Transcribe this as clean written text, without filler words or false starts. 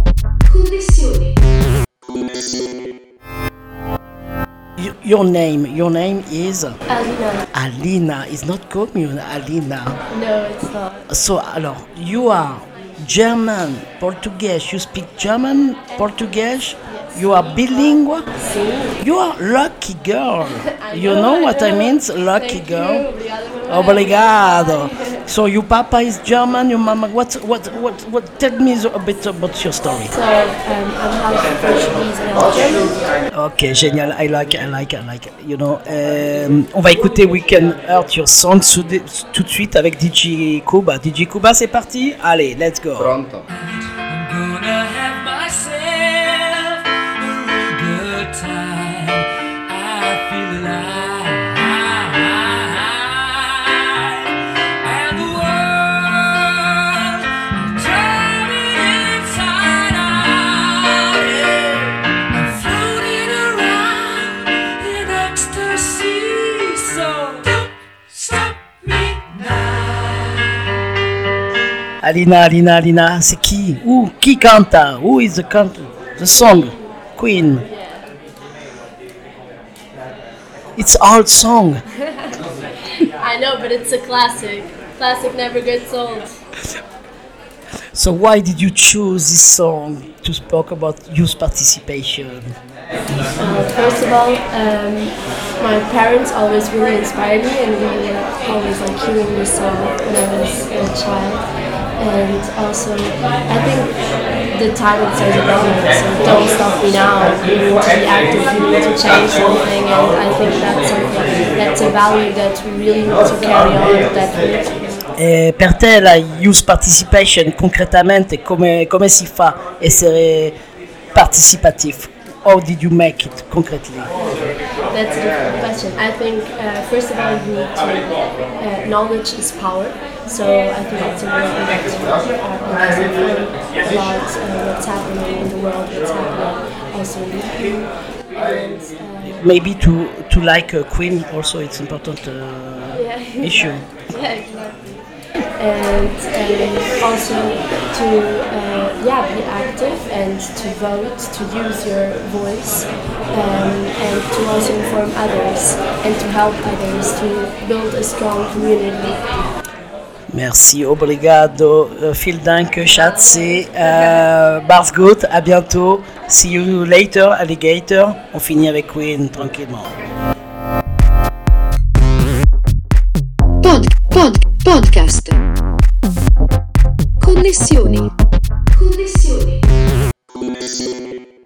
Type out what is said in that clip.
Connessione. Your name is Alina. Alina. It's not commune, Alina. No, it's not. So, alors, you are German, Portuguese. You speak German, Portuguese. You are bilingual. Sì. You are lucky girl. I You know, know I what I know. mean? Lucky Thank girl. you. Obrigado. So your papa is German. Your mama. What? Tell me a bit about your story. So, I'm half Portuguese and half German. Ok, génial. I like it. You know, on va écouter We Can Hurt Your Song tout de suite avec DJ Kuba. DJ Kuba, c'est parti. Allez, let's go. Pronto. I'm gonna have myself a real good time. I feel alive, and the world I'm turning inside out. Yeah. I'm floating around in ecstasy, so don't stop me now. Alina, c'est qui? Qui canta? Who is the song? Queen. It's old song. I know, but it's a classic. Classic never gets old. So why did you choose this song to speak about youth participation? First of all, my parents always really inspired me, and we always like hearing this song when I was a child. And also, I think the title says it all. So don't stop me now. You need to be active. You need to change something, and I think that's something that's a value that we really need to carry on. Definitely. Per te la youth participation concretamente come si fa essere participatif? How did you make it concretely? That's a difficult question. I think, first of all, you need to, knowledge is power. So I think it's important that you always inform about what's happening in the world, what's happening also in you. And, Maybe to like a queen also it's important yeah. issue. Yeah, exactly. And also to be active and to vote, to use your voice, and to also inform others and to help others to build a strong community. Merci, obrigado, vielen Dank, Schatzi, Bars gut, à bientôt, see you later, alligator. On finit avec Queen tranquillement. Podcast. Connessioni. Connessione. Connessione.